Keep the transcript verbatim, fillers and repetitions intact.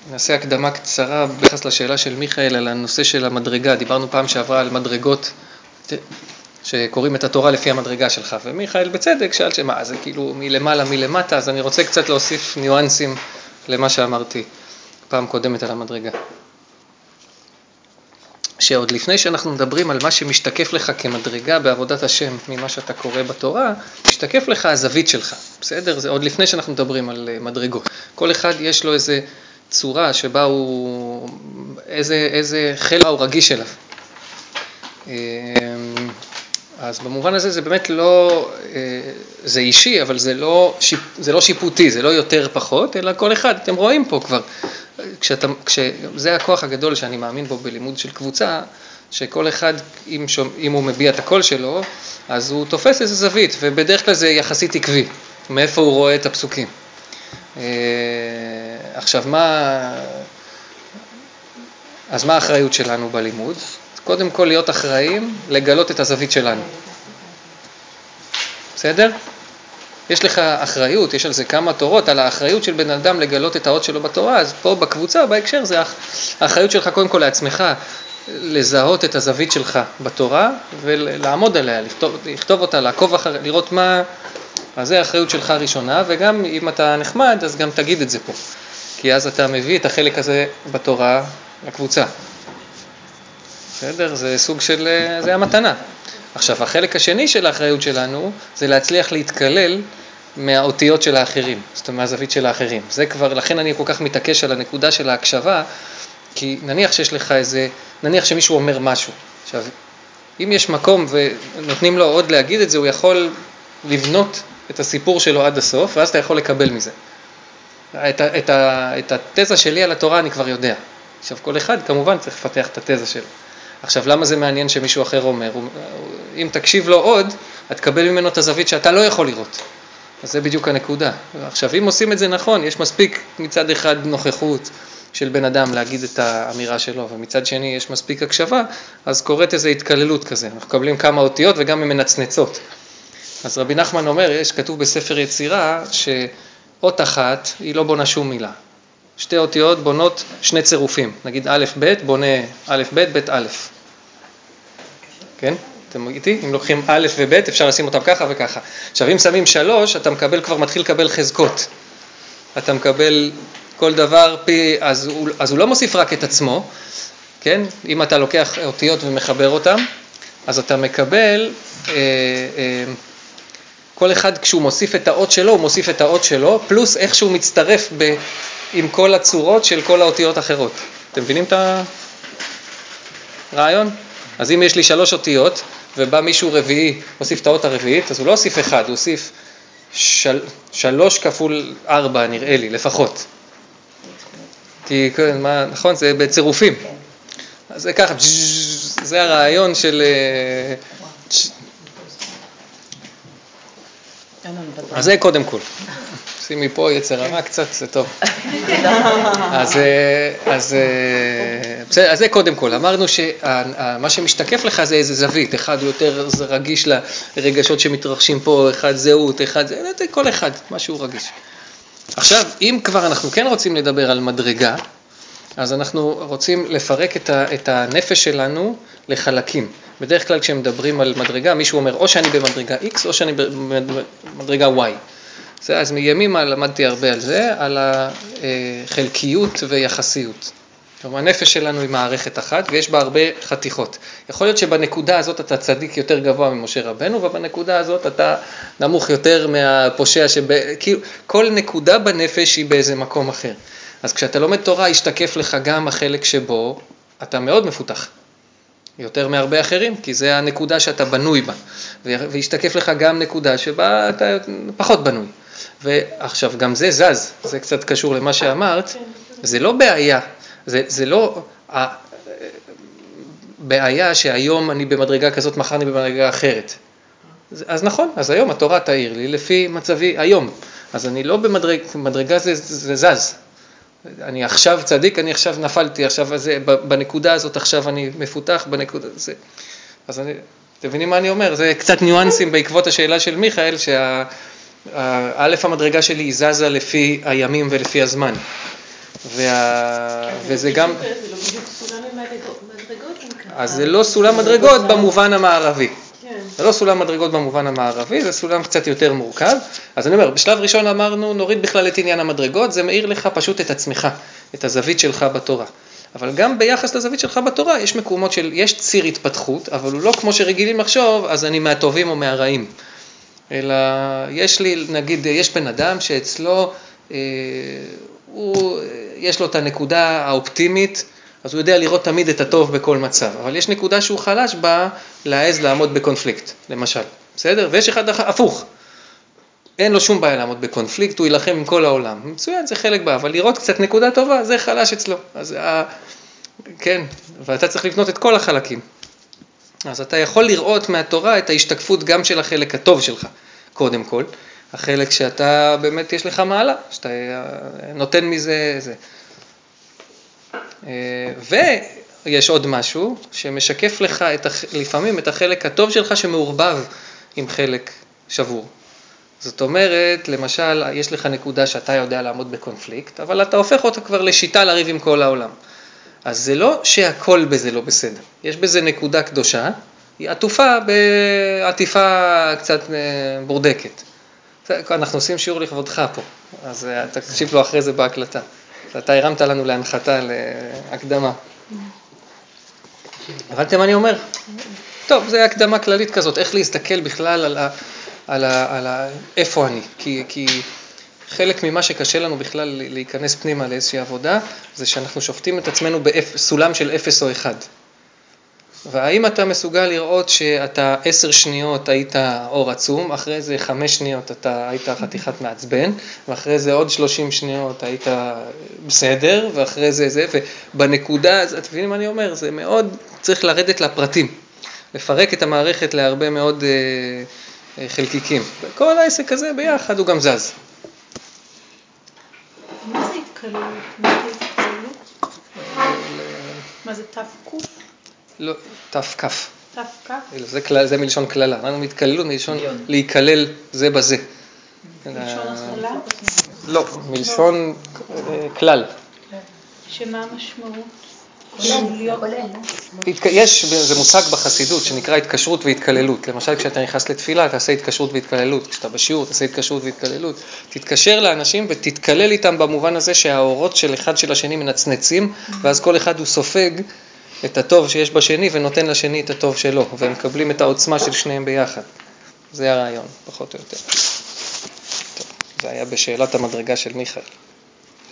נעשה הקדמה קצרה ביחס לשאלה של מיכאל על הנושא של המדרגה. דיברנו פעם שעברה על מדרגות שקוראים את התורה לפי המדרגה שלך, ומיכאל בצדק שאל שמה, זה כאילו מלמעלה מלמטה, אז אני רוצה קצת להוסיף ניואנסים למה שאמרתי פעם קודמת על המדרגה. שעוד לפני שאנחנו מדברים על מה שמשתקף לך כמדרגה בעבודת השם ממה שאתה קורא בתורה, משתקף לך הזווית שלך, בסדר? זה עוד לפני שאנחנו מדברים על מדרגות. כל אחד יש לו איזה צורה שבה הוא, איזה, איזה חלק הוא רגיש אליו. אז במובן הזה זה באמת לא, זה אישי, אבל זה לא, זה לא שיפוטי, זה לא יותר פחות, אלא כל אחד, אתם רואים פה כבר, כשאתה, כשזה הכוח הגדול שאני מאמין בו בלימוד של קבוצה, שכל אחד, אם, שומע, אם הוא מביע את הקול שלו, אז הוא תופס איזה זווית, ובדרך כלל זה יחסית עקבי, מאיפה הוא רואה את הפסוקים. עכשיו, מה, אז מה האחריות שלנו בלימוד? קודם כל להיות אחראים, לגלות את הזווית שלנו. בסדר? יש לך אחריות, יש על זה כמה תורות, על האחריות של בן אדם לגלות את האות שלו בתורה, אז פה בקבוצה, בהקשר, זה האחריות שלך קודם כל לעצמך, לזהות את הזווית שלך בתורה, ולעמוד עליה, לכתוב, לכתוב אותה, לעקוב אחר, לראות מה, אז זה האחריות שלך הראשונה, וגם אם אתה נחמד, אז גם תגיד את זה פה, כי אז אתה מביא את החלק הזה בתורה לקבוצה. בסדר? זה סוג של, זה המתנה. עכשיו, החלק השני של האחריות שלנו, זה להצליח להתקלל מהאותיות של האחרים, זאת אומרת, מהזווית של האחרים. זה כבר, לכן אני כל כך מתעקש על הנקודה של ההקשבה, כי נניח שיש לך איזה, נניח שמישהו אומר משהו. עכשיו, אם יש מקום ונותנים לו עוד להגיד את זה, הוא יכול לבנות את הסיפור שלו עד הסוף, ואז אתה יכול לקבל מזה. את, את, את התזה שלי על התורה אני כבר יודע. עכשיו, כל אחד כמובן צריך לפתח את התזה שלו. עכשיו, למה זה מעניין שמישהו אחר אומר? אם תקשיב לו עוד, את תקבל ממנו את הזווית שאתה לא יכול לראות. אז זה בדיוק הנקודה. עכשיו, אם עושים את זה נכון, יש מספיק מצד אחד נוכחות של בן אדם להגיד את האמירה שלו, ומצד שני יש מספיק הקשבה, אז קורית איזו התקללות כזה. אנחנו מקבלים כמה אותיות וגם הן מנצנצות. אז רבי נחמן אומר, יש כתוב בספר יצירה, שאות אחת היא לא בונה שום מילה. שתי אותיות בונות שני צירופים. נגיד א' ב' בונה א' ב' ב' א'. כן? אתם איתי? אם לוקחים א' וב' אפשר לשים אותם ככה וככה. עכשיו אם שמים שלוש, אתה מקבל, כבר מתחיל לקבל חזקות. אתה מקבל כל דבר פי, אז הוא, אז הוא לא מוסיף רק את עצמו, כן? אם אתה לוקח אותיות ומחבר אותם, אז אתה מקבל, אה, אה, כל אחד כשהוא מוסיף את האות שלו, הוא מוסיף את האות שלו, פלוס איך שהוא מצטרף ב... עם כל הצורות של כל האותיות האחרות. אתם מבינים את הרעיון? אז אם יש לי שלוש אותיות, ובא מישהו רביעי, הוסיף את האות הרביעית, אז הוא לא הוסיף אחד, הוא הוסיף של, שלוש כפול ארבע, נראה לי, לפחות. כי, מה, נכון, זה בצירופים. אז זה ככה, זה הרעיון של... אז זה קודם כל. שימי פה יצר הרע קצת, זה טוב. אז, אז, אז זה קודם כל. אמרנו שמה שמשתקף לך זה איזה זווית. אחד יותר רגיש לרגשות שמתרחשים פה, אחד זהות, אחד זה, כל אחד, משהו רגיש. עכשיו, אם כבר אנחנו כן רוצים לדבר על מדרגה, אז אנחנו רוצים לפרק את, ה, את הנפש שלנו לחלקים. בדרך כלל כשמדברים על מדרגה, מישהו אומר, או שאני במדרגה X, או שאני במדרגה Y. זה, אז מימימה למדתי הרבה על זה, על החלקיות ויחסיות. כלומר, הנפש שלנו היא מערכת אחת, ויש בה הרבה חתיכות. יכול להיות שבנקודה הזאת אתה צדיק יותר גבוה ממשה רבנו, ובנקודה הזאת אתה נמוך יותר מהפושע, שב... כאילו, כל נקודה בנפש היא באיזה מקום אחר. אז כשאתה לומד תורה, ישתקף לך גם החלק שבו אתה מאוד מפותח. יותר מהרבה אחרים, כי זה הנקודה שאתה בנוי בה. וישתקף לך גם נקודה שבה אתה פחות בנוי. ועכשיו, גם זה זז, זה קצת קשור למה שאמרת, זה לא בעיה, זה, זה לא בעיה שהיום אני במדרגה כזאת, מחר אני במדרגה אחרת. אז נכון, אז היום התורה תאיר לי לפי מצבי היום. אז אני לא במדרגה, מדרגה זה, זה זז. אני עכשיו צדיק, אני עכשיו נפלתי, עכשיו זה, בנקודה הזאת עכשיו אני מפותח, בנקודה זה. אז אני, אתם מבינים מה אני אומר? זה קצת ניואנסים בעקבות השאלה של מיכאל, שה... א' המדרגה שלי היא זזה לפי הימים ולפי הזמן. וה... וזה גם... זה לא בדיוק סולם מדרגות. אז זה לא סולם מדרגות במובן המערבי. זה לא סולם מדרגות במובן המערבי, זה סולם קצת יותר מורכב. אז אני אומר, בשלב ראשון אמרנו, נוריד בכלל את עניין המדרגות, זה מאיר לך פשוט את עצמך, את הזווית שלך בתורה. אבל גם ביחס לזווית שלך בתורה, יש מקומות של, יש ציר התפתחות, אבל הוא לא כמו שרגילים לחשוב, אז אני מהטובים או מהרעים. אלא יש לי, נגיד, יש בן אדם שאצלו, אה, הוא, יש לו את הנקודה האופטימית, אז הוא יודע לראות תמיד את הטוב בכל מצב. אבל יש נקודה שהוא חלש בה, להעז לעמוד בקונפליקט, למשל. בסדר? ויש אחד הפוך. אין לו שום בעיה לעמוד בקונפליקט, הוא ילחם עם כל העולם. מצוין, זה חלק בה, אבל לראות קצת נקודה טובה, זה חלש אצלו. אז, כן, ואתה צריך לבנות את כל החלקים. אז אתה יכול לראות מהתורה את ההשתקפות גם של החלק הטוב שלך, קודם כל. החלק שאתה באמת יש לך מעלה, שאתה נותן מזה זה. ויש עוד משהו שמשקף לך את, לפעמים את החלק הטוב שלך שמעורבב עם חלק שבור. זאת אומרת, למשל, יש לך נקודה שאתה יודע לעמוד בקונפליקט, אבל אתה הופך אותה כבר לשיטה לריב עם כל העולם. אז זה לא שהכל בזה לא בסדר. יש בזה נקודה קדושה, היא עטופה בעטיפה קצת בורדקת. אנחנו עושים שיעור לכבודך פה, אז תקשיב לו אחרי זה בהקלטה. אתה הרמת לנו להנחתה, להקדמה. הבנתם מה אני אומר? טוב, זה הקדמה כללית כזאת, איך להסתכל בכלל על, ה, על, ה, על ה, איפה אני. כי, כי חלק ממה שקשה לנו בכלל להיכנס פנימה לאיזושהי עבודה, זה שאנחנו שופטים את עצמנו בסולם של אפס או אחד. והאם אתה מסוגל לראות שאתה עשר שניות היית אור עצום, אחרי זה חמש שניות אתה היית חתיכת מעצבן, ואחרי זה עוד שלושים שניות היית בסדר, ואחרי זה זה, ובנקודה, אתם מבינים מה אני אומר? זה מאוד, צריך לרדת לפרטים, לפרק את המערכת להרבה מאוד אה, חלקיקים. כל העסק הזה ביחד הוא גם זז. מה זה התקללות? מה זה התקללות? מה זה תפקוף? לא, תפקף. תפקף? זה, זה מלשון כללה. אנחנו מתקללות מלשון להיכלל זה בזה. מלשון הכללה? לא, מלשון כלל. שמה המשמעות? יש, זה מושג בחסידות שנקרא התקשרות והתקללות. למשל, כשאתה נכנס לתפילה, תעשה התקשרות והתקללות. כשאתה בשיעור, תעשה התקשרות והתקללות. תתקשר לאנשים ותתקלל איתם במובן הזה שהאורות של אחד של השני מנצנצים, ואז כל אחד הוא סופג את הטוב שיש בשני ונותן לשני את הטוב שלו, והם מקבלים את העוצמה של שניהם ביחד. זה הרעיון, פחות או יותר. טוב, זה היה בשאלת המדרגה של מיכאל.